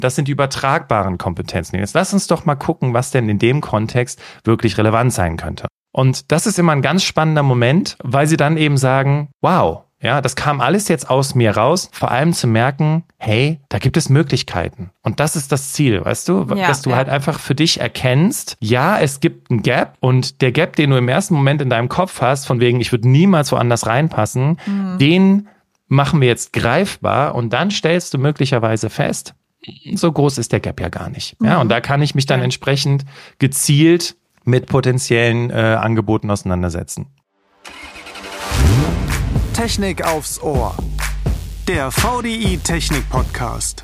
Das sind die übertragbaren Kompetenzen. Jetzt lass uns doch mal gucken, was denn in dem Kontext wirklich relevant sein könnte. Und das ist immer ein ganz spannender Moment, weil sie dann eben sagen, wow, ja, das kam alles jetzt aus mir raus, vor allem zu merken, hey, da gibt es Möglichkeiten. Und das ist das Ziel, weißt du? Dass du halt einfach für dich erkennst, ja, es gibt einen Gap und der Gap, den du im ersten Moment in deinem Kopf hast, von wegen, ich würde niemals woanders reinpassen, den machen wir jetzt greifbar und dann stellst du möglicherweise fest, so groß ist der Gap ja gar nicht. Ja, und da kann ich mich dann entsprechend gezielt mit potenziellen Angeboten auseinandersetzen. Technik aufs Ohr. Der VDI Technik Podcast.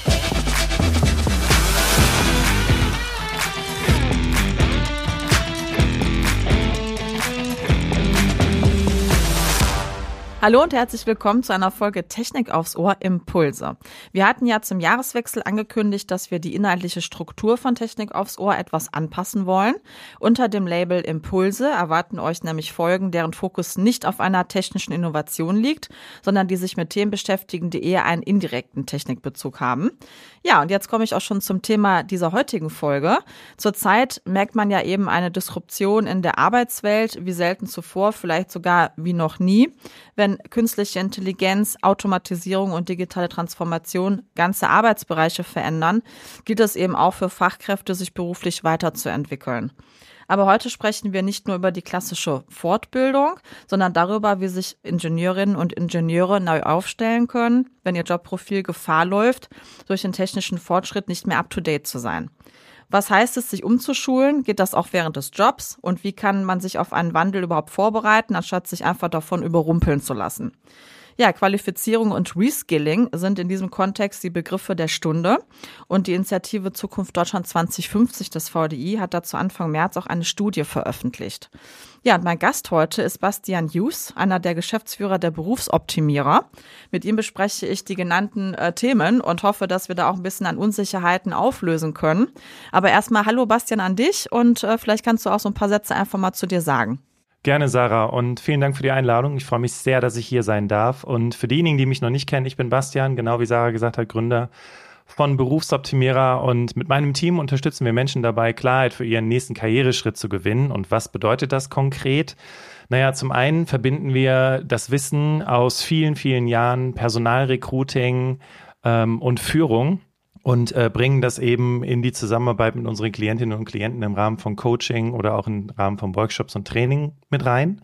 Hallo und herzlich willkommen zu einer Folge Technik aufs Ohr Impulse. Wir hatten ja zum Jahreswechsel angekündigt, dass wir die inhaltliche Struktur von Technik aufs Ohr etwas anpassen wollen. Unter dem Label Impulse erwarten euch nämlich Folgen, deren Fokus nicht auf einer technischen Innovation liegt, sondern die sich mit Themen beschäftigen, die eher einen indirekten Technikbezug haben. Ja, und jetzt komme ich auch schon zum Thema dieser heutigen Folge. Zurzeit merkt man ja eben eine Disruption in der Arbeitswelt, wie selten zuvor, vielleicht sogar wie noch nie. Wenn künstliche Intelligenz, Automatisierung und digitale Transformation ganze Arbeitsbereiche verändern, gilt es eben auch für Fachkräfte, sich beruflich weiterzuentwickeln. Aber heute sprechen wir nicht nur über die klassische Fortbildung, sondern darüber, wie sich Ingenieurinnen und Ingenieure neu aufstellen können, wenn ihr Jobprofil Gefahr läuft, durch den technischen Fortschritt nicht mehr up-to-date zu sein. Was heißt es, sich umzuschulen? Geht das auch während des Jobs? Und wie kann man sich auf einen Wandel überhaupt vorbereiten, anstatt sich einfach davon überrumpeln zu lassen? Ja, Qualifizierung und Reskilling sind in diesem Kontext die Begriffe der Stunde. Und die Initiative Zukunft Deutschland 2050 des VDI hat dazu Anfang März auch eine Studie veröffentlicht. Ja, und mein Gast heute ist Bastian Hughes, einer der Geschäftsführer der Berufsoptimierer. Mit ihm bespreche ich die genannten Themen und hoffe, dass wir da auch ein bisschen an Unsicherheiten auflösen können. Aber erstmal hallo Bastian an dich und vielleicht kannst du auch so ein paar Sätze einfach mal zu dir sagen. Gerne, Sarah, und vielen Dank für die Einladung. Ich freue mich sehr, dass ich hier sein darf. Und für diejenigen, die mich noch nicht kennen, ich bin Bastian, genau wie Sarah gesagt hat, Gründer von Berufsoptimierer. Und mit meinem Team unterstützen wir Menschen dabei, Klarheit für ihren nächsten Karriereschritt zu gewinnen. Und was bedeutet das konkret? Naja, zum einen verbinden wir das Wissen aus vielen, vielen Jahren Personalrecruiting und Führung und bringen das eben in die Zusammenarbeit mit unseren Klientinnen und Klienten im Rahmen von Coaching oder auch im Rahmen von Workshops und Training mit rein.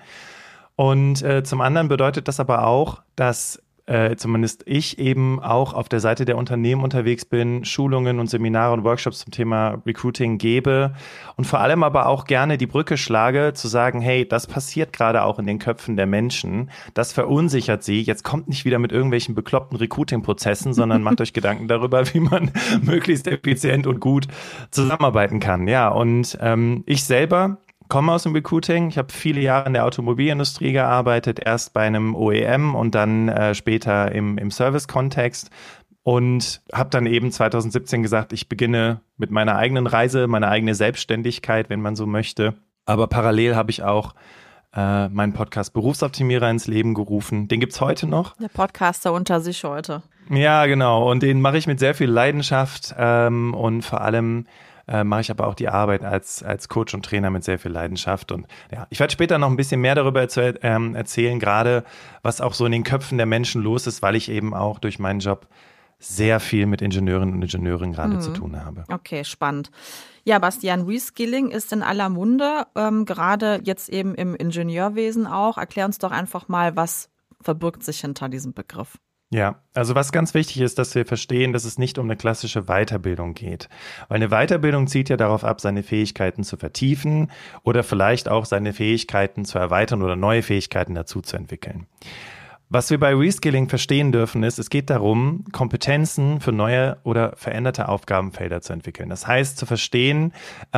Und zum anderen bedeutet das aber auch, dass zumindest ich eben auch auf der Seite der Unternehmen unterwegs bin, Schulungen und Seminare und Workshops zum Thema Recruiting gebe und vor allem aber auch gerne die Brücke schlage, zu sagen, hey, das passiert gerade auch in den Köpfen der Menschen, das verunsichert sie, jetzt kommt nicht wieder mit irgendwelchen bekloppten Recruiting-Prozessen, sondern macht euch Gedanken darüber, wie man möglichst effizient und gut zusammenarbeiten kann. Ja, und ich selber komme aus dem Recruiting. Ich habe viele Jahre in der Automobilindustrie gearbeitet, erst bei einem OEM und dann später im Service-Kontext und habe dann eben 2017 gesagt, ich beginne mit meiner eigenen Reise, meine eigene Selbstständigkeit, wenn man so möchte. Aber parallel habe ich auch meinen Podcast Berufsoptimierer ins Leben gerufen. Den gibt's heute noch. Der Podcaster unter sich heute. Ja, genau. Und den mache ich mit sehr viel Leidenschaft und vor allem mache ich aber auch die Arbeit als Coach und Trainer mit sehr viel Leidenschaft. Und ja, ich werde später noch ein bisschen mehr darüber erzählen, gerade was auch so in den Köpfen der Menschen los ist, weil ich eben auch durch meinen Job sehr viel mit Ingenieurinnen und Ingenieuren gerade zu tun habe. Okay, spannend. Ja, Bastian, Reskilling ist in aller Munde, gerade jetzt eben im Ingenieurwesen auch. Erklär uns doch einfach mal, was verbirgt sich hinter diesem Begriff? Ja, also was ganz wichtig ist, dass wir verstehen, dass es nicht um eine klassische Weiterbildung geht. Weil eine Weiterbildung zielt ja darauf ab, seine Fähigkeiten zu vertiefen oder vielleicht auch seine Fähigkeiten zu erweitern oder neue Fähigkeiten dazu zu entwickeln. Was wir bei Reskilling verstehen dürfen, ist, es geht darum, Kompetenzen für neue oder veränderte Aufgabenfelder zu entwickeln. Das heißt, zu verstehen,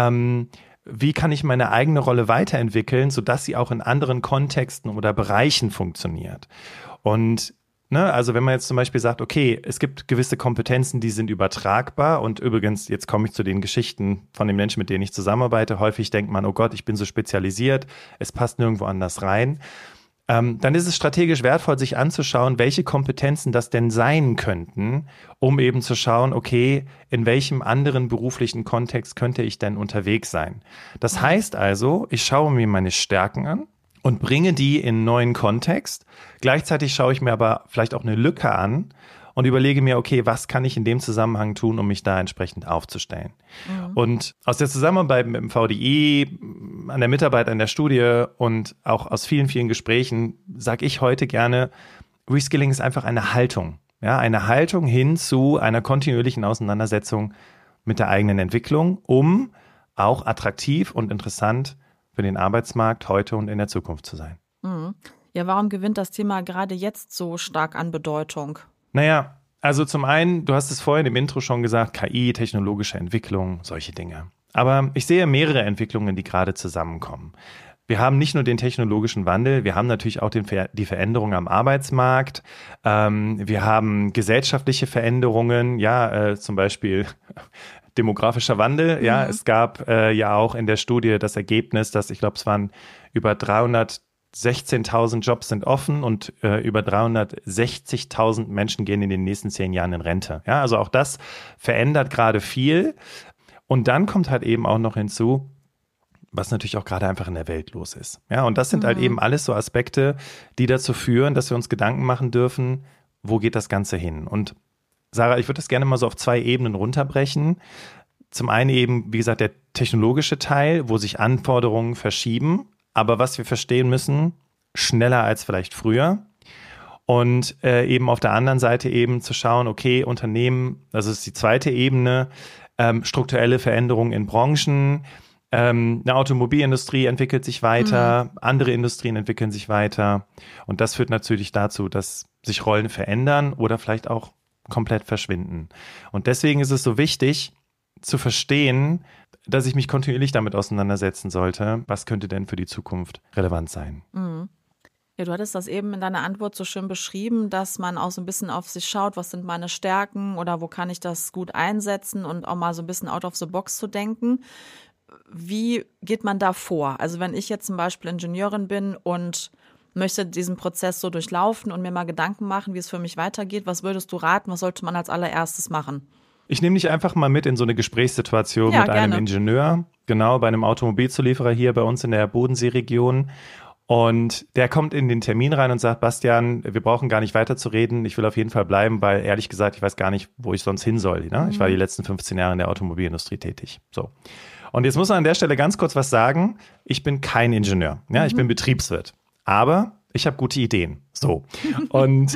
wie kann ich meine eigene Rolle weiterentwickeln, sodass sie auch in anderen Kontexten oder Bereichen funktioniert. Und also wenn man jetzt zum Beispiel sagt, okay, es gibt gewisse Kompetenzen, die sind übertragbar und übrigens, jetzt komme ich zu den Geschichten von den Menschen, mit denen ich zusammenarbeite. Häufig denkt man, oh Gott, ich bin so spezialisiert, es passt nirgendwo anders rein. dann ist es strategisch wertvoll, sich anzuschauen, welche Kompetenzen das denn sein könnten, um eben zu schauen, okay, in welchem anderen beruflichen Kontext könnte ich denn unterwegs sein. Das heißt also, ich schaue mir meine Stärken an und bringe die in einen neuen Kontext. Gleichzeitig schaue ich mir aber vielleicht auch eine Lücke an und überlege mir, okay, was kann ich in dem Zusammenhang tun, um mich da entsprechend aufzustellen. Mhm. Und aus der Zusammenarbeit mit dem VDI, an der Mitarbeit an der Studie und auch aus vielen, vielen Gesprächen sage ich heute gerne, Reskilling ist einfach eine Haltung. Ja, eine Haltung hin zu einer kontinuierlichen Auseinandersetzung mit der eigenen Entwicklung, um auch attraktiv und interessant für den Arbeitsmarkt heute und in der Zukunft zu sein. Mhm. Ja, warum gewinnt das Thema gerade jetzt so stark an Bedeutung? Naja, also zum einen, du hast es vorhin im Intro schon gesagt, KI, technologische Entwicklung, solche Dinge. Aber ich sehe mehrere Entwicklungen, die gerade zusammenkommen. Wir haben nicht nur den technologischen Wandel, wir haben natürlich auch die Veränderung am Arbeitsmarkt. Wir haben gesellschaftliche Veränderungen, zum Beispiel demografischer Wandel. Mhm. Ja, es gab ja auch in der Studie das Ergebnis, dass ich glaube, es waren über 316.000 Jobs sind offen und über 360.000 Menschen gehen in den nächsten 10 Jahren in Rente. Ja, also auch das verändert gerade viel. Und dann kommt halt eben auch noch hinzu, was natürlich auch gerade einfach in der Welt los ist. Ja, und das sind halt eben alles so Aspekte, die dazu führen, dass wir uns Gedanken machen dürfen, wo geht das Ganze hin? Und Sarah, ich würde das gerne mal so auf 2 Ebenen runterbrechen. Zum einen eben, wie gesagt, der technologische Teil, wo sich Anforderungen verschieben, aber was wir verstehen müssen, schneller als vielleicht früher. Und eben auf der anderen Seite eben zu schauen, okay, Unternehmen, das ist die zweite Ebene, strukturelle Veränderungen in Branchen, eine Automobilindustrie entwickelt sich weiter, andere Industrien entwickeln sich weiter. Und das führt natürlich dazu, dass sich Rollen verändern oder vielleicht auch komplett verschwinden. Und deswegen ist es so wichtig zu verstehen, dass ich mich kontinuierlich damit auseinandersetzen sollte, was könnte denn für die Zukunft relevant sein. Mhm. Ja, du hattest das eben in deiner Antwort so schön beschrieben, dass man auch so ein bisschen auf sich schaut, was sind meine Stärken oder wo kann ich das gut einsetzen und auch mal so ein bisschen out of the box zu denken. Wie geht man da vor? Also wenn ich jetzt zum Beispiel Ingenieurin bin und möchte diesen Prozess so durchlaufen und mir mal Gedanken machen, wie es für mich weitergeht, was würdest du raten, was sollte man als allererstes machen? Ich nehme dich einfach mal mit in so eine Gesprächssituation mit einem Ingenieur, genau, bei einem Automobilzulieferer hier bei uns in der Bodenseeregion. Und der kommt in den Termin rein und sagt, Bastian, wir brauchen gar nicht weiter zu reden. Ich will auf jeden Fall bleiben, weil ehrlich gesagt, ich weiß gar nicht, wo ich sonst hin soll. Ne? Ich war die letzten 15 Jahre in der Automobilindustrie tätig. So. Und jetzt muss man an der Stelle ganz kurz was sagen. Ich bin kein Ingenieur. Ja, ich bin Betriebswirt. Aber ich habe gute Ideen. So. Und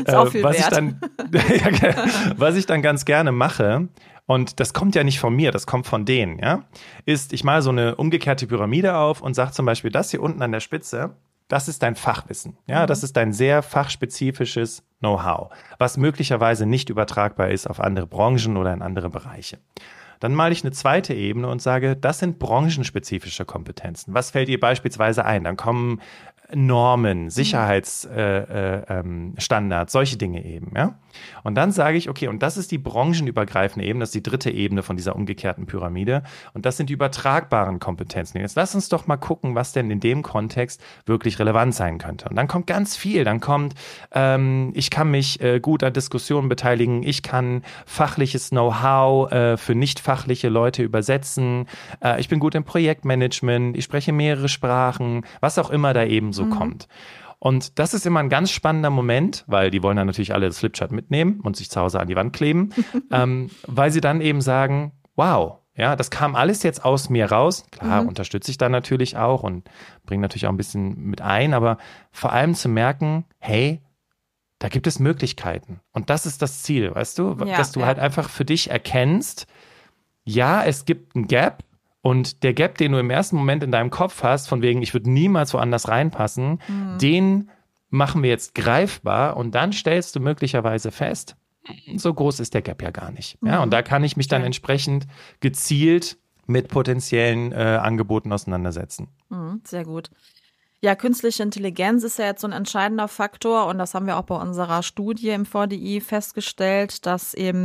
was ich dann ganz gerne mache, und das kommt ja nicht von mir, das kommt von denen, ja, ist, ich male so eine umgekehrte Pyramide auf und sage zum Beispiel, das hier unten an der Spitze, das ist dein Fachwissen. Ja, das ist dein sehr fachspezifisches Know-how, was möglicherweise nicht übertragbar ist auf andere Branchen oder in andere Bereiche. Dann male ich eine zweite Ebene und sage, das sind branchenspezifische Kompetenzen. Was fällt dir beispielsweise ein? Dann kommen Normen, Sicherheitsstandards, solche Dinge eben. Ja? Und dann sage ich, okay, und das ist die branchenübergreifende Ebene, das ist die dritte Ebene von dieser umgekehrten Pyramide. Und das sind die übertragbaren Kompetenzen. Jetzt lass uns doch mal gucken, was denn in dem Kontext wirklich relevant sein könnte. Und dann kommt ganz viel. Dann kommt, ich kann mich gut an Diskussionen beteiligen, ich kann fachliches Know-how für nicht fachliche Leute übersetzen, ich bin gut im Projektmanagement, ich spreche mehrere Sprachen, was auch immer da eben so kommt. Und das ist immer ein ganz spannender Moment, weil die wollen dann natürlich alle das Flipchart mitnehmen und sich zu Hause an die Wand kleben, weil sie dann eben sagen, wow, ja, das kam alles jetzt aus mir raus. Klar, unterstütze ich dann natürlich auch und bringe natürlich auch ein bisschen mit ein, aber vor allem zu merken, hey, da gibt es Möglichkeiten. Und das ist das Ziel, weißt du? Ja, dass du halt einfach für dich erkennst, ja, es gibt einen Gap und der Gap, den du im ersten Moment in deinem Kopf hast, von wegen, ich würde niemals woanders reinpassen, den machen wir jetzt greifbar und dann stellst du möglicherweise fest, so groß ist der Gap ja gar nicht. Ja, und da kann ich mich dann entsprechend gezielt mit potenziellen Angeboten auseinandersetzen. Sehr gut. Ja, künstliche Intelligenz ist ja jetzt so ein entscheidender Faktor und das haben wir auch bei unserer Studie im VDI festgestellt, dass eben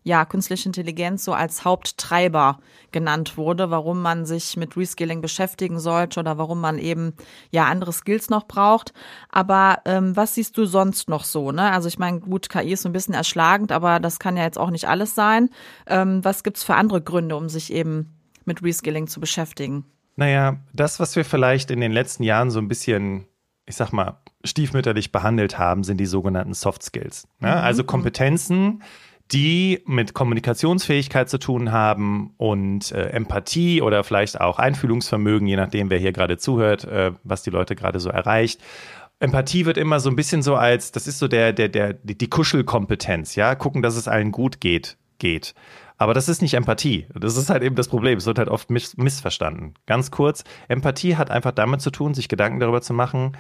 künstliche Intelligenz so als Haupttreiber genannt wurde, warum man sich mit Reskilling beschäftigen sollte oder warum man eben andere Skills noch braucht. Aber was siehst du sonst noch so? Ne? Also ich meine, gut, KI ist so ein bisschen erschlagend, aber das kann ja jetzt auch nicht alles sein. Was gibt's für andere Gründe, um sich eben mit Reskilling zu beschäftigen? Naja, das, was wir vielleicht in den letzten Jahren so ein bisschen, ich sag mal, stiefmütterlich behandelt haben, sind die sogenannten Soft Skills. Ja, also Kompetenzen, die mit Kommunikationsfähigkeit zu tun haben und Empathie oder vielleicht auch Einfühlungsvermögen, je nachdem, wer hier gerade zuhört, was die Leute gerade so erreicht. Empathie wird immer so ein bisschen so als, das ist so die Kuschelkompetenz, ja, gucken, dass es allen gut geht. Aber das ist nicht Empathie. Das ist halt eben das Problem. Es wird halt oft missverstanden. Ganz kurz, Empathie hat einfach damit zu tun, sich Gedanken darüber zu machen,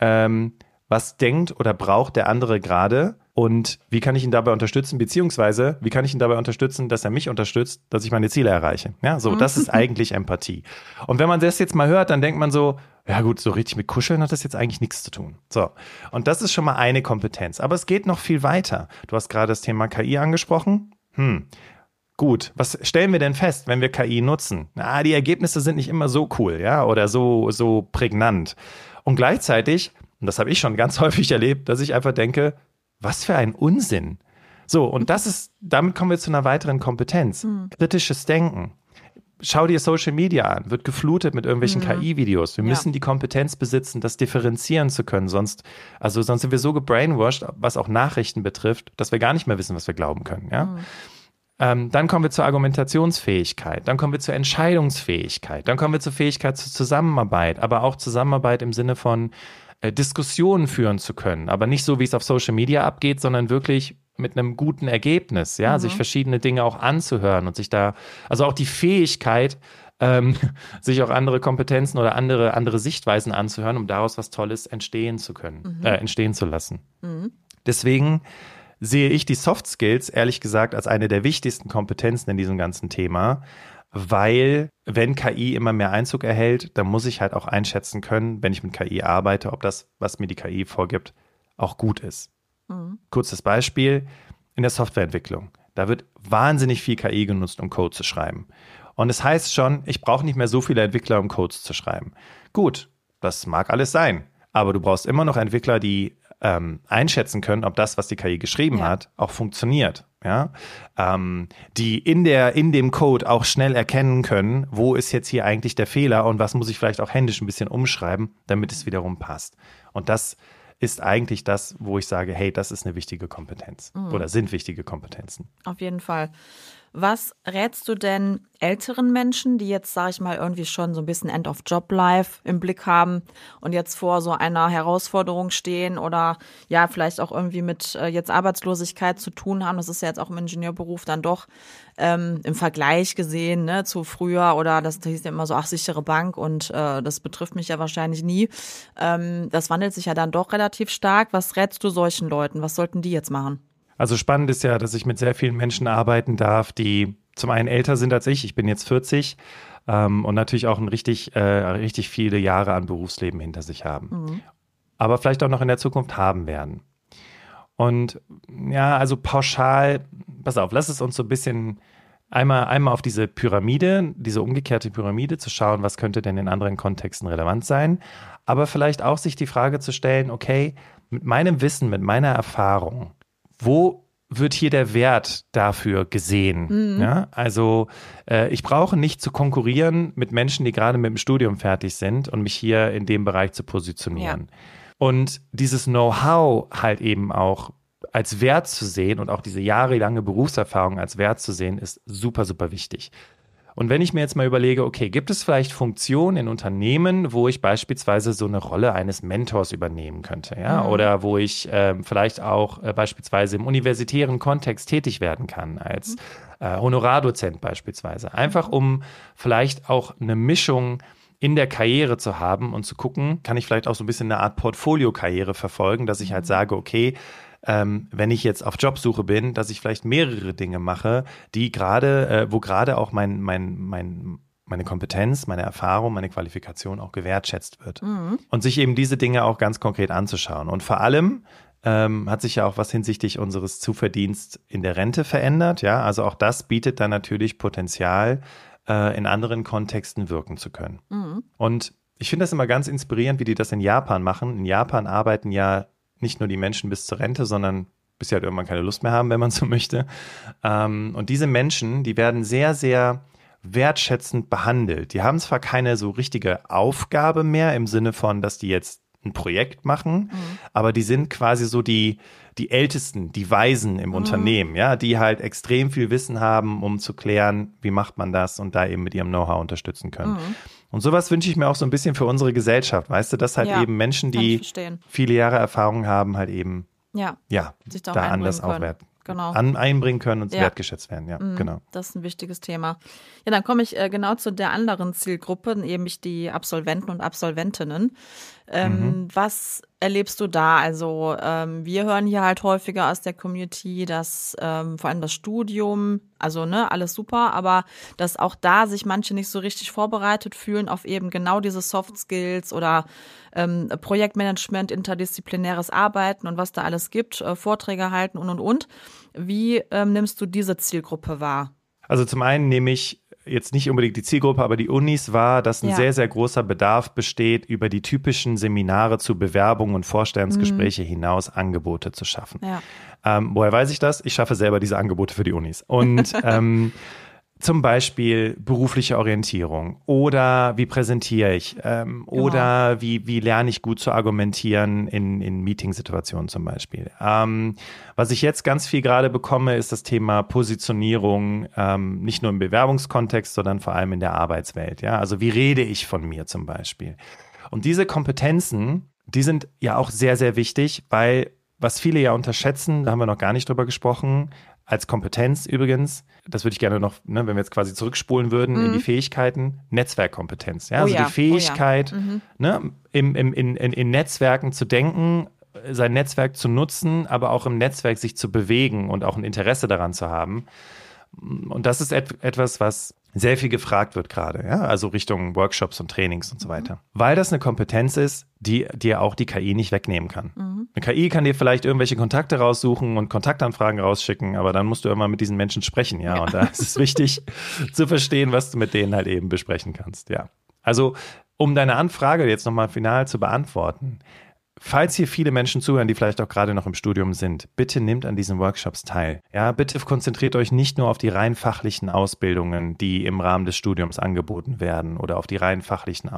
was denkt oder braucht der andere gerade und wie kann ich ihn dabei unterstützen, beziehungsweise wie kann ich ihn dabei unterstützen, dass er mich unterstützt, dass ich meine Ziele erreiche. Ja, so, das ist eigentlich Empathie. Und wenn man das jetzt mal hört, dann denkt man so, ja gut, so richtig mit Kuscheln hat das jetzt eigentlich nichts zu tun. So, und das ist schon mal eine Kompetenz. Aber es geht noch viel weiter. Du hast gerade das Thema KI angesprochen. Gut, was stellen wir denn fest, wenn wir KI nutzen? Die Ergebnisse sind nicht immer so cool, ja, oder so prägnant. Und gleichzeitig, und das habe ich schon ganz häufig erlebt, dass ich einfach denke, was für ein Unsinn. So, und damit kommen wir zu einer weiteren Kompetenz. Kritisches Denken. Schau dir Social Media an, wird geflutet mit irgendwelchen KI-Videos. Wir müssen die Kompetenz besitzen, das differenzieren zu können. Sonst sind wir so gebrainwashed, was auch Nachrichten betrifft, dass wir gar nicht mehr wissen, was wir glauben können, ja. Dann kommen wir zur Argumentationsfähigkeit, dann kommen wir zur Entscheidungsfähigkeit, dann kommen wir zur Fähigkeit zur Zusammenarbeit, aber auch Zusammenarbeit im Sinne von Diskussionen führen zu können, aber nicht so, wie es auf Social Media abgeht, sondern wirklich mit einem guten Ergebnis, ja, sich verschiedene Dinge auch anzuhören und sich da, also auch die Fähigkeit, sich auch andere Kompetenzen oder andere Sichtweisen anzuhören, um daraus was Tolles entstehen zu lassen. Deswegen sehe ich die Soft Skills, ehrlich gesagt, als eine der wichtigsten Kompetenzen in diesem ganzen Thema, weil wenn KI immer mehr Einzug erhält, dann muss ich halt auch einschätzen können, wenn ich mit KI arbeite, ob das, was mir die KI vorgibt, auch gut ist. Kurzes Beispiel, in der Softwareentwicklung. Da wird wahnsinnig viel KI genutzt, um Code zu schreiben. Und es heißt schon, ich brauche nicht mehr so viele Entwickler, um Codes zu schreiben. Gut, das mag alles sein, aber du brauchst immer noch Entwickler, die einschätzen können, ob das, was die KI geschrieben hat, auch funktioniert. Ja? Die in dem Code auch schnell erkennen können, wo ist jetzt hier eigentlich der Fehler und was muss ich vielleicht auch händisch ein bisschen umschreiben, damit es wiederum passt. Und das ist eigentlich das, wo ich sage, hey, das ist eine wichtige Kompetenz oder sind wichtige Kompetenzen. Auf jeden Fall. Was rätst du denn älteren Menschen, die jetzt, sage ich mal, irgendwie schon so ein bisschen End-of-Job-Life im Blick haben und jetzt vor so einer Herausforderung stehen oder ja, vielleicht auch irgendwie mit jetzt Arbeitslosigkeit zu tun haben? Das ist ja jetzt auch im Ingenieurberuf dann doch im Vergleich gesehen, ne, zu früher oder das hieß ja immer so, ach, sichere Bank und das betrifft mich ja wahrscheinlich nie. Das wandelt sich ja dann doch relativ stark. Was rätst du solchen Leuten? Was sollten die jetzt machen? Also spannend ist ja, dass ich mit sehr vielen Menschen arbeiten darf, die zum einen älter sind als ich bin jetzt 40 und natürlich auch richtig viele Jahre an Berufsleben hinter sich haben. Aber vielleicht auch noch in der Zukunft haben werden. Und ja, also pauschal, pass auf, lass es uns so ein bisschen einmal auf diese Pyramide, diese umgekehrte Pyramide zu schauen, was könnte denn in anderen Kontexten relevant sein, aber vielleicht auch sich die Frage zu stellen, okay, mit meinem Wissen, mit meiner Erfahrung, wo wird hier der Wert dafür gesehen? Ja, also ich brauche nicht zu konkurrieren mit Menschen, die gerade mit dem Studium fertig sind und mich hier in dem Bereich zu positionieren. Ja. Und dieses Know-how halt eben auch als Wert zu sehen und auch diese jahrelange Berufserfahrung als Wert zu sehen, ist super, super wichtig. Und wenn ich mir jetzt mal überlege, okay, gibt es vielleicht Funktionen in Unternehmen, wo ich beispielsweise so eine Rolle eines Mentors übernehmen könnte, ja, oder wo ich vielleicht auch beispielsweise im universitären Kontext tätig werden kann, als Honorardozent beispielsweise, einfach um vielleicht auch eine Mischung in der Karriere zu haben und zu gucken, kann ich vielleicht auch so ein bisschen eine Art Portfolio-Karriere verfolgen, dass ich halt sage, okay, wenn ich jetzt auf Jobsuche bin, dass ich vielleicht mehrere Dinge mache, die wo gerade auch meine Kompetenz, meine Erfahrung, meine Qualifikation auch gewertschätzt wird. Und sich eben diese Dinge auch ganz konkret anzuschauen. Und vor allem hat sich ja auch was hinsichtlich unseres Zuverdienst in der Rente verändert. Ja, also auch das bietet dann natürlich Potenzial, in anderen Kontexten wirken zu können. Mhm. Und ich finde das immer ganz inspirierend, wie die das in Japan machen. In Japan arbeiten ja nicht nur die Menschen bis zur Rente, sondern bis sie halt irgendwann keine Lust mehr haben, wenn man so möchte. Und diese Menschen, die werden sehr, sehr wertschätzend behandelt. Die haben zwar keine so richtige Aufgabe mehr im Sinne von, dass die jetzt ein Projekt machen, aber die sind quasi so die Ältesten, die Weisen im Unternehmen, ja, die halt extrem viel Wissen haben, um zu klären, wie macht man das und da eben mit ihrem Know-how unterstützen können. Und sowas wünsche ich mir auch so ein bisschen für unsere Gesellschaft, weißt du, dass halt eben Menschen, die viele Jahre Erfahrung haben, halt eben sich da anders aufwerten. Genau. Einbringen können und wertgeschätzt werden. Ja, genau. Das ist ein wichtiges Thema. Ja, dann komme ich genau zu der anderen Zielgruppe, nämlich die Absolventen und Absolventinnen. Was erlebst du da? Also wir hören hier halt häufiger aus der Community, dass vor allem das Studium, also alles super, aber dass auch da sich manche nicht so richtig vorbereitet fühlen auf eben genau diese Soft Skills oder Projektmanagement, interdisziplinäres Arbeiten und was da alles gibt, Vorträge halten und. Wie nimmst du diese Zielgruppe wahr? Also zum einen nehme ich jetzt nicht unbedingt die Zielgruppe, aber die Unis wahr, dass ein sehr, sehr großer Bedarf besteht, über die typischen Seminare zu Bewerbungen und Vorstellungsgespräche hinaus Angebote zu schaffen. Ja. Woher weiß ich das? Ich schaffe selber diese Angebote für die Unis. Und zum Beispiel berufliche Orientierung oder wie präsentiere ich oder wie lerne ich gut zu argumentieren in Meetingsituationen zum Beispiel. Was ich jetzt ganz viel gerade bekomme, ist das Thema Positionierung, nicht nur im Bewerbungskontext, sondern vor allem in der Arbeitswelt. Ja? Also wie rede ich von mir zum Beispiel? Und diese Kompetenzen, die sind ja auch sehr, sehr wichtig, weil was viele ja unterschätzen, da haben wir noch gar nicht drüber gesprochen, als Kompetenz übrigens, das würde ich gerne noch, wenn wir jetzt quasi zurückspulen würden in die Fähigkeiten, Netzwerkkompetenz. Ja? Also die Fähigkeit, in Netzwerken zu denken, sein Netzwerk zu nutzen, aber auch im Netzwerk sich zu bewegen und auch ein Interesse daran zu haben. Und das ist etwas, was sehr viel gefragt wird gerade, ja? Also Richtung Workshops und Trainings und so weiter. Weil das eine Kompetenz ist, die dir auch die KI nicht wegnehmen kann. Eine KI kann dir vielleicht irgendwelche Kontakte raussuchen und Kontaktanfragen rausschicken, aber dann musst du immer mit diesen Menschen sprechen, ja. Und da ist es wichtig zu verstehen, was du mit denen halt eben besprechen kannst, ja. Also, um deine Anfrage jetzt nochmal final zu beantworten, falls hier viele Menschen zuhören, die vielleicht auch gerade noch im Studium sind, bitte nehmt an diesen Workshops teil. Ja, bitte konzentriert euch nicht nur auf die rein fachlichen Ausbildungen, die im Rahmen des Studiums angeboten werden oder auf die rein fachlichen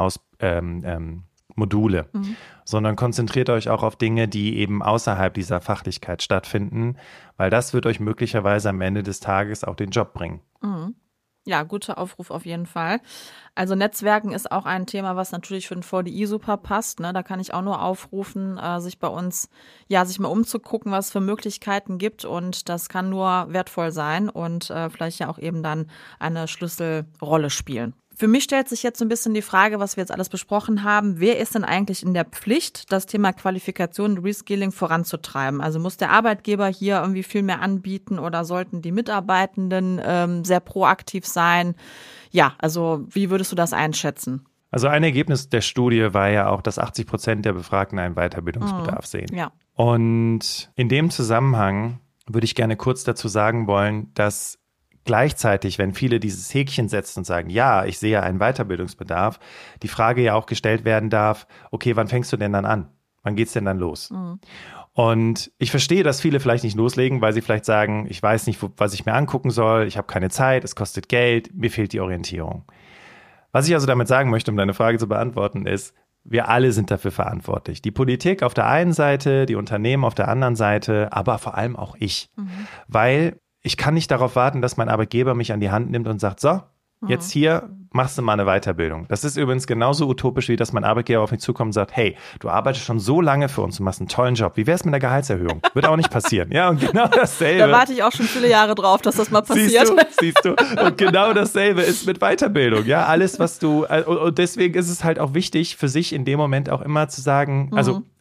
Module, sondern konzentriert euch auch auf Dinge, die eben außerhalb dieser Fachlichkeit stattfinden, weil das wird euch möglicherweise am Ende des Tages auch den Job bringen. Ja, guter Aufruf auf jeden Fall. Also Netzwerken ist auch ein Thema, was natürlich für den VDI super passt. Ne? Da kann ich auch nur aufrufen, sich bei uns, sich mal umzugucken, was es für Möglichkeiten gibt. Und das kann nur wertvoll sein und vielleicht ja auch eben dann eine Schlüsselrolle spielen. Für mich stellt sich jetzt so ein bisschen die Frage, was wir jetzt alles besprochen haben, wer ist denn eigentlich in der Pflicht, das Thema Qualifikation und Reskilling voranzutreiben? Also muss der Arbeitgeber hier irgendwie viel mehr anbieten oder sollten die Mitarbeitenden sehr proaktiv sein? Ja, also wie würdest du das einschätzen? Also ein Ergebnis der Studie war ja auch, dass 80% der Befragten einen Weiterbildungsbedarf sehen. Ja. Und in dem Zusammenhang würde ich gerne kurz dazu sagen wollen, dass gleichzeitig, wenn viele dieses Häkchen setzen und sagen, ja, ich sehe einen Weiterbildungsbedarf, die Frage ja auch gestellt werden darf, okay, wann fängst du denn dann an? Wann geht's denn dann los? Und ich verstehe, dass viele vielleicht nicht loslegen, weil sie vielleicht sagen, ich weiß nicht, was ich mir angucken soll, ich habe keine Zeit, es kostet Geld, mir fehlt die Orientierung. Was ich also damit sagen möchte, um deine Frage zu beantworten, ist, wir alle sind dafür verantwortlich. Die Politik auf der einen Seite, die Unternehmen auf der anderen Seite, aber vor allem auch ich. Weil ich kann nicht darauf warten, dass mein Arbeitgeber mich an die Hand nimmt und sagt, so, jetzt hier machst du mal eine Weiterbildung. Das ist übrigens genauso utopisch, wie dass mein Arbeitgeber auf mich zukommt und sagt, hey, du arbeitest schon so lange für uns und machst einen tollen Job. Wie wär's mit einer Gehaltserhöhung? Wird auch nicht passieren. Ja, und genau dasselbe. Da warte ich auch schon viele Jahre drauf, dass das mal passiert. Siehst du. Und genau dasselbe ist mit Weiterbildung. Ja, alles, was du, und deswegen ist es halt auch wichtig für sich in dem Moment auch immer zu sagen, also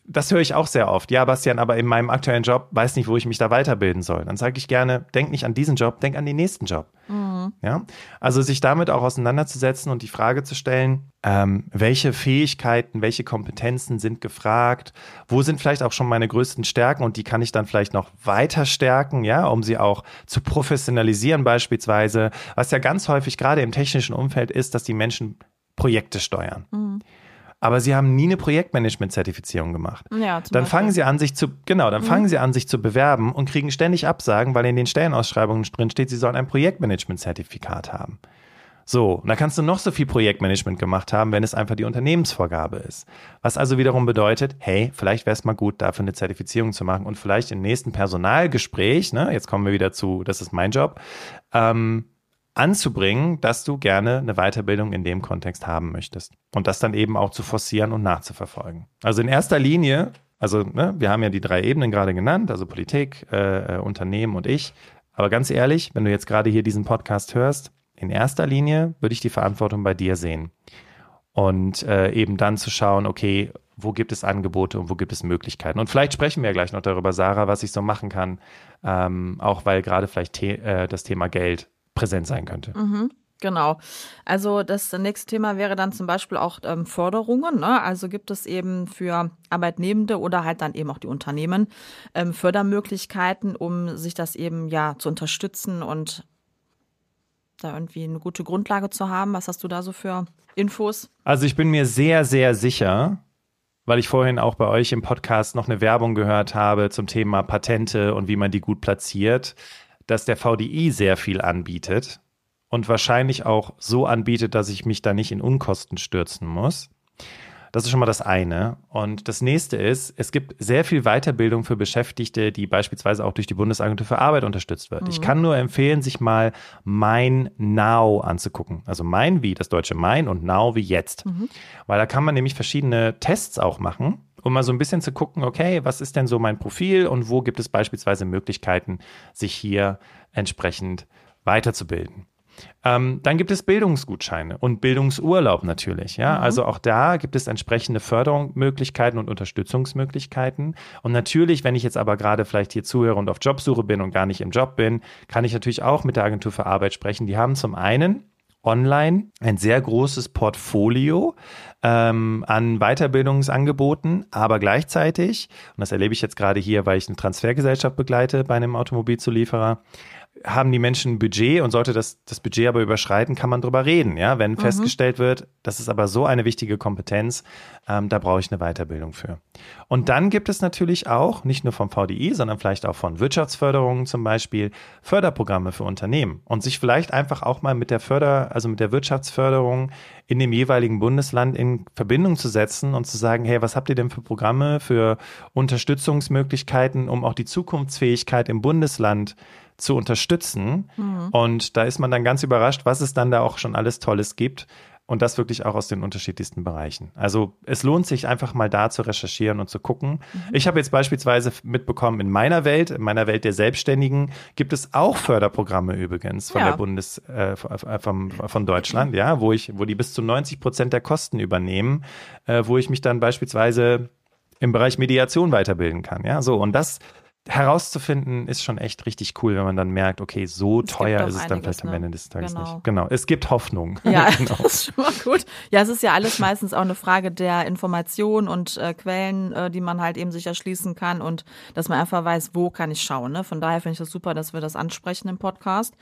das höre ich auch sehr oft. Ja, Bastian, aber in meinem aktuellen Job weiß nicht, wo ich mich da weiterbilden soll. Dann sage ich gerne, denk nicht an diesen Job, denk an den nächsten Job. Ja? Also sich damit auch auseinanderzusetzen und die Frage zu stellen, welche Fähigkeiten, welche Kompetenzen sind gefragt, wo sind vielleicht auch schon meine größten Stärken und die kann ich dann vielleicht noch weiter stärken, ja, um sie auch zu professionalisieren beispielsweise. Was ja ganz häufig gerade im technischen Umfeld ist, dass die Menschen Projekte steuern. Aber sie haben nie eine Projektmanagement-Zertifizierung gemacht. Ja, dann fangen sie an, sich zu bewerben und kriegen ständig Absagen, weil in den Stellenausschreibungen drin steht, sie sollen ein Projektmanagement-Zertifikat haben. So, und da kannst du noch so viel Projektmanagement gemacht haben, wenn es einfach die Unternehmensvorgabe ist. Was also wiederum bedeutet, hey, vielleicht wäre es mal gut, dafür eine Zertifizierung zu machen und vielleicht im nächsten Personalgespräch, ne, jetzt kommen wir wieder zu, das ist mein Job, anzubringen, dass du gerne eine Weiterbildung in dem Kontext haben möchtest. Und das dann eben auch zu forcieren und nachzuverfolgen. Also in erster Linie, wir haben ja die 3 Ebenen gerade genannt, also Politik, Unternehmen und ich. Aber ganz ehrlich, wenn du jetzt gerade hier diesen Podcast hörst, in erster Linie würde ich die Verantwortung bei dir sehen. Und eben dann zu schauen, okay, wo gibt es Angebote und wo gibt es Möglichkeiten. Und vielleicht sprechen wir ja gleich noch darüber, Sarah, was ich so machen kann, auch weil gerade vielleicht das Thema Geld präsent sein könnte. Genau. Also das nächste Thema wäre dann zum Beispiel auch Förderungen. Ne? Also gibt es eben für Arbeitnehmende oder halt dann eben auch die Unternehmen Fördermöglichkeiten, um sich das eben ja zu unterstützen und da irgendwie eine gute Grundlage zu haben. Was hast du da so für Infos? Also ich bin mir sehr, sehr sicher, weil ich vorhin auch bei euch im Podcast noch eine Werbung gehört habe zum Thema Patente und wie man die gut platziert, dass der VDI sehr viel anbietet und wahrscheinlich auch so anbietet, dass ich mich da nicht in Unkosten stürzen muss. Das ist schon mal das eine. Und das nächste ist, es gibt sehr viel Weiterbildung für Beschäftigte, die beispielsweise auch durch die Bundesagentur für Arbeit unterstützt wird. Ich kann nur empfehlen, sich mal Mein Now anzugucken. Also Mein wie das deutsche Mein und Now wie jetzt. Weil da kann man nämlich verschiedene Tests auch machen, um mal so ein bisschen zu gucken, okay, was ist denn so mein Profil und wo gibt es beispielsweise Möglichkeiten, sich hier entsprechend weiterzubilden. Dann gibt es Bildungsgutscheine und Bildungsurlaub natürlich. Ja? Also auch da gibt es entsprechende Förderungsmöglichkeiten und Unterstützungsmöglichkeiten. Und natürlich, wenn ich jetzt aber gerade vielleicht hier zuhöre und auf Jobsuche bin und gar nicht im Job bin, kann ich natürlich auch mit der Agentur für Arbeit sprechen. Die haben zum einen online ein sehr großes Portfolio an Weiterbildungsangeboten, aber gleichzeitig, und das erlebe ich jetzt gerade hier, weil ich eine Transfergesellschaft begleite bei einem Automobilzulieferer, haben die Menschen ein Budget und sollte das Budget aber überschreiten, kann man drüber reden. Ja? Wenn festgestellt wird, das ist aber so eine wichtige Kompetenz, da brauche ich eine Weiterbildung für. Und dann gibt es natürlich auch, nicht nur vom VDI, sondern vielleicht auch von Wirtschaftsförderungen zum Beispiel, Förderprogramme für Unternehmen und sich vielleicht einfach auch mal mit der mit der Wirtschaftsförderung in dem jeweiligen Bundesland in Verbindung zu setzen und zu sagen, hey, was habt ihr denn für Programme, für Unterstützungsmöglichkeiten, um auch die Zukunftsfähigkeit im Bundesland zu unterstützen. Und da ist man dann ganz überrascht, was es dann da auch schon alles Tolles gibt und das wirklich auch aus den unterschiedlichsten Bereichen. Also es lohnt sich einfach mal da zu recherchieren und zu gucken. Ich habe jetzt beispielsweise mitbekommen, in meiner Welt der Selbstständigen, gibt es auch Förderprogramme übrigens von der von Deutschland, ja, wo die bis zu 90% der Kosten übernehmen, wo ich mich dann beispielsweise im Bereich Mediation weiterbilden kann. Ja, so, und das herauszufinden ist schon echt richtig cool, wenn man dann merkt, okay, so teuer ist es dann vielleicht am Ende des Tages nicht. Genau, es gibt Hoffnung. Ja, genau. Das ist schon mal gut. Ja, es ist ja alles meistens auch eine Frage der Information und Quellen, die man halt eben sich erschließen kann und dass man einfach weiß, wo kann ich schauen. Ne? Von daher finde ich das super, dass wir das ansprechen im Podcast.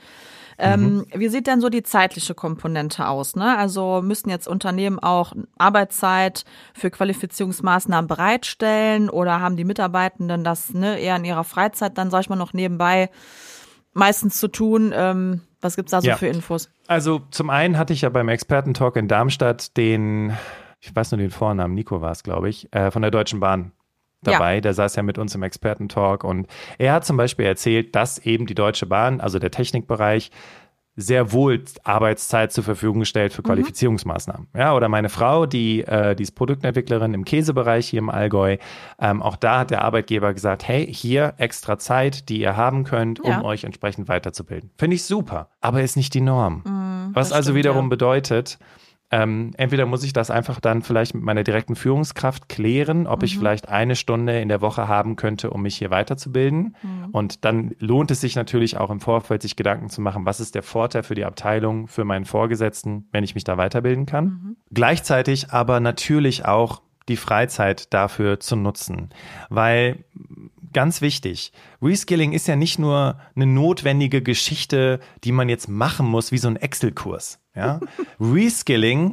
Wie sieht denn so die zeitliche Komponente aus? Ne? Also müssen jetzt Unternehmen auch Arbeitszeit für Qualifizierungsmaßnahmen bereitstellen oder haben die Mitarbeitenden das eher in ihrer Freizeit dann, sag ich mal, noch nebenbei meistens zu tun? Was gibt's da so für Infos? Also zum einen hatte ich ja beim Expertentalk in Darmstadt ich weiß nur den Vornamen, Nico war es, glaube ich, von der Deutschen Bahn dabei. Ja. Der saß ja mit uns im Expertentalk und er hat zum Beispiel erzählt, dass eben die Deutsche Bahn, also der Technikbereich, sehr wohl Arbeitszeit zur Verfügung stellt für Qualifizierungsmaßnahmen. Ja, oder meine Frau, die ist Produktentwicklerin im Käsebereich hier im Allgäu. Auch da hat der Arbeitgeber gesagt, hey, hier extra Zeit, die ihr haben könnt, um euch entsprechend weiterzubilden. Finde ich super, aber ist nicht die Norm. Was also wiederum bedeutet, Entweder muss ich das einfach dann vielleicht mit meiner direkten Führungskraft klären, ob ich vielleicht eine Stunde in der Woche haben könnte, um mich hier weiterzubilden. Und dann lohnt es sich natürlich auch im Vorfeld, sich Gedanken zu machen, was ist der Vorteil für die Abteilung, für meinen Vorgesetzten, wenn ich mich da weiterbilden kann. Gleichzeitig aber natürlich auch die Freizeit dafür zu nutzen, weil ganz wichtig, Reskilling ist ja nicht nur eine notwendige Geschichte, die man jetzt machen muss, wie so ein Excel-Kurs. Ja? Reskilling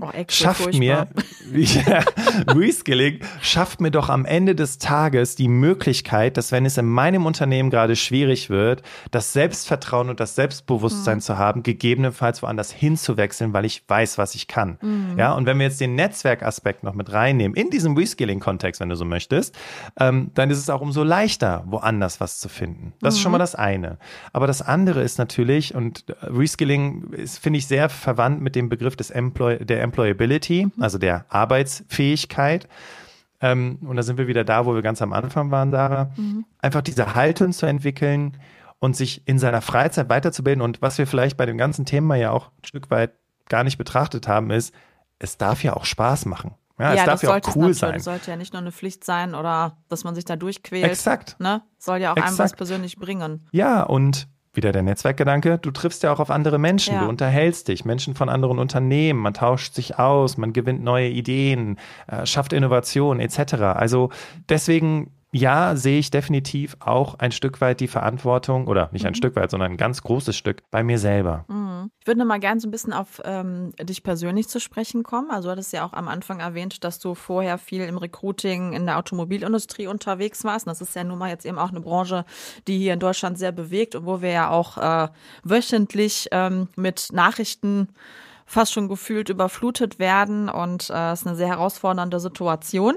Reskilling schafft mir doch am Ende des Tages die Möglichkeit, dass wenn es in meinem Unternehmen gerade schwierig wird, das Selbstvertrauen und das Selbstbewusstsein zu haben, gegebenenfalls woanders hinzuwechseln, weil ich weiß, was ich kann. Ja? Und wenn wir jetzt den Netzwerkaspekt noch mit reinnehmen, in diesem Reskilling-Kontext, wenn du so möchtest, dann ist es auch umso leichter, woanders was zu finden. Das ist schon mal das eine. Aber das andere ist natürlich, und Reskilling ist, finde ich, sehr verwandt mit dem Begriff der Employability, also der Arbeitsfähigkeit. Und da sind wir wieder da, wo wir ganz am Anfang waren, Sarah. Einfach diese Haltung zu entwickeln und sich in seiner Freizeit weiterzubilden. Und was wir vielleicht bei dem ganzen Thema ja auch ein Stück weit gar nicht betrachtet haben, ist, es darf ja auch Spaß machen. Ja, es darf ja auch cool sein. Das sollte ja nicht nur eine Pflicht sein oder dass man sich da durchquält. Exakt. Ne? Soll ja auch einem was persönlich bringen. Ja, und wieder der Netzwerkgedanke, du triffst ja auch auf andere Menschen, du unterhältst dich, Menschen von anderen Unternehmen, man tauscht sich aus, man gewinnt neue Ideen, schafft Innovation etc. Also deswegen, ja, sehe ich definitiv auch ein Stück weit die Verantwortung, oder nicht ein Stück weit, sondern ein ganz großes Stück bei mir selber. Ich würde noch mal gerne so ein bisschen auf dich persönlich zu sprechen kommen. Also du hattest ja auch am Anfang erwähnt, dass du vorher viel im Recruiting in der Automobilindustrie unterwegs warst. Und das ist ja nun mal jetzt eben auch eine Branche, die hier in Deutschland sehr bewegt und wo wir ja auch wöchentlich mit Nachrichten fast schon gefühlt überflutet werden. Und es ist eine sehr herausfordernde Situation.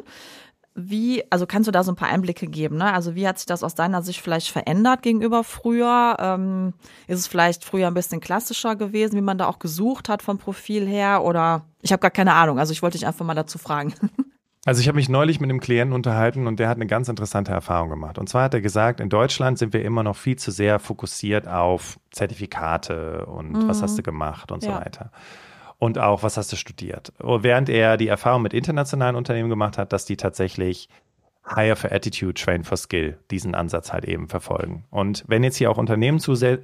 Also kannst du da so ein paar Einblicke geben, ne? Also wie hat sich das aus deiner Sicht vielleicht verändert gegenüber früher? Ist es vielleicht früher ein bisschen klassischer gewesen, wie man da auch gesucht hat vom Profil her? Oder ich habe gar keine Ahnung, also ich wollte dich einfach mal dazu fragen. Also ich habe mich neulich mit einem Klienten unterhalten und der hat eine ganz interessante Erfahrung gemacht. Und zwar hat er gesagt, in Deutschland sind wir immer noch viel zu sehr fokussiert auf Zertifikate und was hast du gemacht und so weiter. Und auch, was hast du studiert? Während er die Erfahrung mit internationalen Unternehmen gemacht hat, dass die tatsächlich Hire for Attitude, Train for Skill, diesen Ansatz halt eben verfolgen. Und wenn jetzt hier auch Unternehmen zuhören,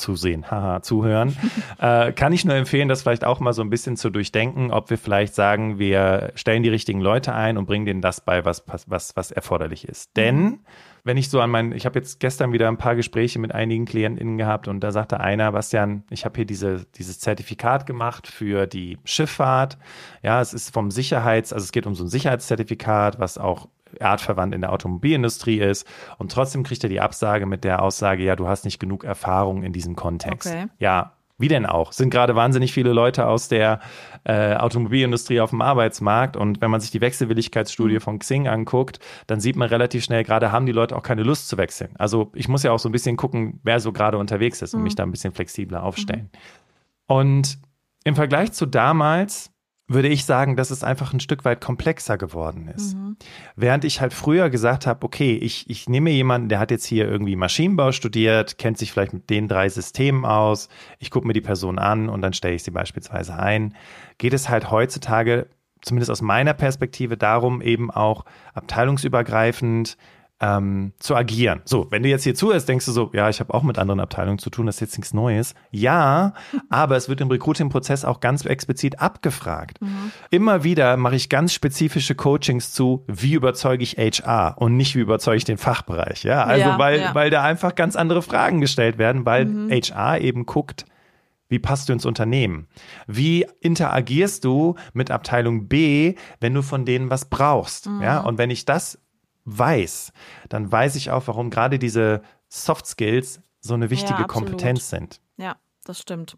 kann ich nur empfehlen, das vielleicht auch mal so ein bisschen zu durchdenken, ob wir vielleicht sagen, wir stellen die richtigen Leute ein und bringen denen das bei, was erforderlich ist. Denn wenn ich so ich habe jetzt gestern wieder ein paar Gespräche mit einigen KlientInnen gehabt und da sagte einer, Bastian, ich habe hier dieses Zertifikat gemacht für die Schifffahrt. Ja, es ist also es geht um so ein Sicherheitszertifikat, was auch artverwandt in der Automobilindustrie ist. Und trotzdem kriegt er die Absage mit der Aussage, ja, du hast nicht genug Erfahrung in diesem Kontext. Okay. Ja, wie denn auch? Sind gerade wahnsinnig viele Leute aus der Automobilindustrie auf dem Arbeitsmarkt und wenn man sich die Wechselwilligkeitsstudie von Xing anguckt, dann sieht man relativ schnell, gerade haben die Leute auch keine Lust zu wechseln. Also ich muss ja auch so ein bisschen gucken, wer so gerade unterwegs ist und mich da ein bisschen flexibler aufstellen. Und im Vergleich zu damals würde ich sagen, dass es einfach ein Stück weit komplexer geworden ist. Während ich halt früher gesagt habe, okay, ich nehme jemanden, der hat jetzt hier irgendwie Maschinenbau studiert, kennt sich vielleicht mit den 3 Systemen aus, ich gucke mir die Person an und dann stelle ich sie beispielsweise ein, geht es halt heutzutage, zumindest aus meiner Perspektive, darum, eben auch abteilungsübergreifend zu agieren. So, wenn du jetzt hier zuhörst, denkst du so, ja, ich habe auch mit anderen Abteilungen zu tun, das ist jetzt nichts Neues. Ja, aber es wird im Recruiting-Prozess auch ganz explizit abgefragt. Immer wieder mache ich ganz spezifische Coachings zu, wie überzeuge ich HR und nicht wie überzeuge ich den Fachbereich. Ja, also weil da einfach ganz andere Fragen gestellt werden, weil HR eben guckt, wie passt du ins Unternehmen? Wie interagierst du mit Abteilung B, wenn du von denen was brauchst? Ja, und wenn ich das weiß, dann weiß ich auch, warum gerade diese Soft Skills so eine wichtige Kompetenz sind. Ja, das stimmt.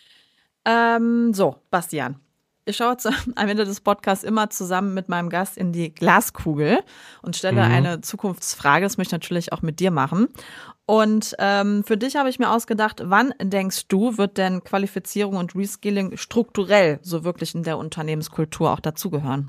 So, Bastian. Ich schaue am Ende des Podcasts immer zusammen mit meinem Gast in die Glaskugel und stelle eine Zukunftsfrage. Das möchte ich natürlich auch mit dir machen. Und für dich habe ich mir ausgedacht, wann denkst du, wird denn Qualifizierung und Reskilling strukturell so wirklich in der Unternehmenskultur auch dazugehören?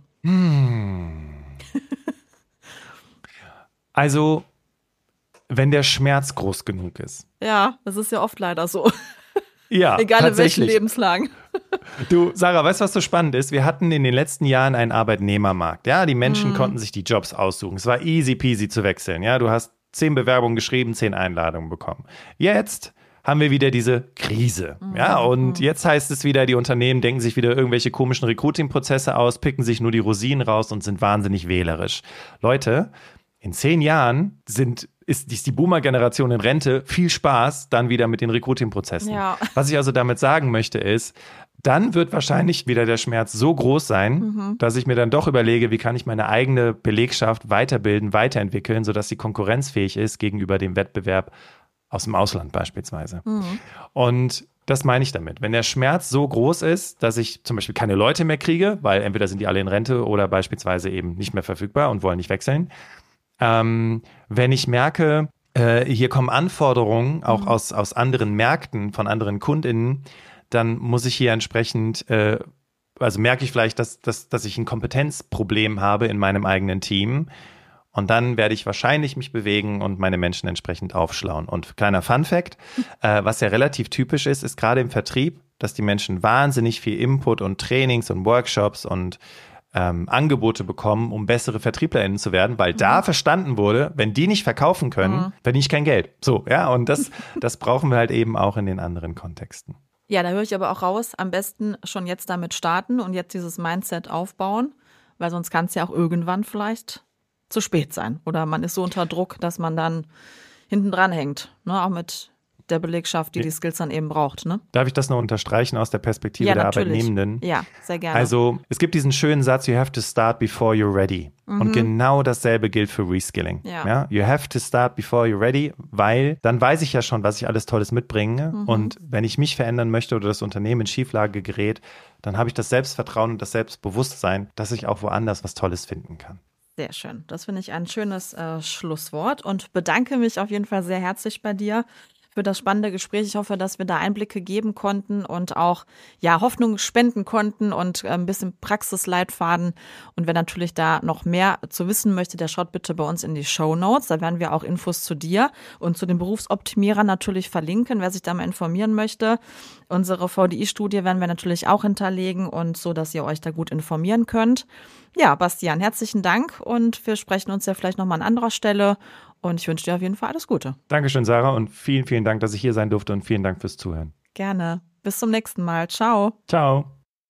Also, wenn der Schmerz groß genug ist. Ja, das ist ja oft leider so. Ja, egal in welchen Lebenslagen. Du, Sarah, weißt du, was so spannend ist? Wir hatten in den letzten Jahren einen Arbeitnehmermarkt. Ja, die Menschen konnten sich die Jobs aussuchen. Es war easy peasy zu wechseln. Ja, du hast 10 Bewerbungen geschrieben, 10 Einladungen bekommen. Jetzt haben wir wieder diese Krise. Ja, und jetzt heißt es wieder, die Unternehmen denken sich wieder irgendwelche komischen Recruiting-Prozesse aus, picken sich nur die Rosinen raus und sind wahnsinnig wählerisch. Leute, in 10 Jahren ist die Boomer-Generation in Rente. Viel Spaß dann wieder mit den Recruiting-Prozessen. Ja. Was ich also damit sagen möchte ist, dann wird wahrscheinlich wieder der Schmerz so groß sein, dass ich mir dann doch überlege, wie kann ich meine eigene Belegschaft weiterbilden, weiterentwickeln, sodass sie konkurrenzfähig ist gegenüber dem Wettbewerb aus dem Ausland beispielsweise. Und das meine ich damit. Wenn der Schmerz so groß ist, dass ich zum Beispiel keine Leute mehr kriege, weil entweder sind die alle in Rente oder beispielsweise eben nicht mehr verfügbar und wollen nicht wechseln. Wenn ich merke, hier kommen Anforderungen auch aus anderen Märkten, von anderen KundInnen, dann muss ich hier entsprechend, also merke ich vielleicht, dass ich ein Kompetenzproblem habe in meinem eigenen Team. Und dann werde ich wahrscheinlich mich bewegen und meine Menschen entsprechend aufschlauen. Und kleiner Funfact, was ja relativ typisch ist gerade im Vertrieb, dass die Menschen wahnsinnig viel Input und Trainings und Workshops und Angebote bekommen, um bessere VertrieblerInnen zu werden, weil da verstanden wurde, wenn die nicht verkaufen können, verdiene ich kein Geld. So, ja, und das brauchen wir halt eben auch in den anderen Kontexten. Ja, da höre ich aber auch raus, am besten schon jetzt damit starten und jetzt dieses Mindset aufbauen, weil sonst kann es ja auch irgendwann vielleicht zu spät sein. Oder man ist so unter Druck, dass man dann hinten dran hängt, ne? Auch mit der Belegschaft, die Skills dann eben braucht. Ne? Darf ich das noch unterstreichen aus der Perspektive der Arbeitnehmenden? Ja, sehr gerne. Also es gibt diesen schönen Satz, you have to start before you're ready. Und genau dasselbe gilt für Reskilling. Ja? You have to start before you're ready, weil dann weiß ich ja schon, was ich alles Tolles mitbringe. Und wenn ich mich verändern möchte oder das Unternehmen in Schieflage gerät, dann habe ich das Selbstvertrauen und das Selbstbewusstsein, dass ich auch woanders was Tolles finden kann. Sehr schön. Das finde ich ein schönes Schlusswort und bedanke mich auf jeden Fall sehr herzlich bei dir für das spannende Gespräch. Ich hoffe, dass wir da Einblicke geben konnten und auch Hoffnung spenden konnten und ein bisschen Praxisleitfaden. Und wer natürlich da noch mehr zu wissen möchte, der schaut bitte bei uns in die Shownotes. Da werden wir auch Infos zu dir und zu den Berufsoptimierern natürlich verlinken, wer sich da mal informieren möchte. Unsere VDI-Studie werden wir natürlich auch hinterlegen und so, dass ihr euch da gut informieren könnt. Ja, Bastian, herzlichen Dank und wir sprechen uns ja vielleicht nochmal an anderer Stelle. Und ich wünsche dir auf jeden Fall alles Gute. Dankeschön, Sarah, und vielen, vielen Dank, dass ich hier sein durfte und vielen Dank fürs Zuhören. Gerne. Bis zum nächsten Mal. Ciao. Ciao.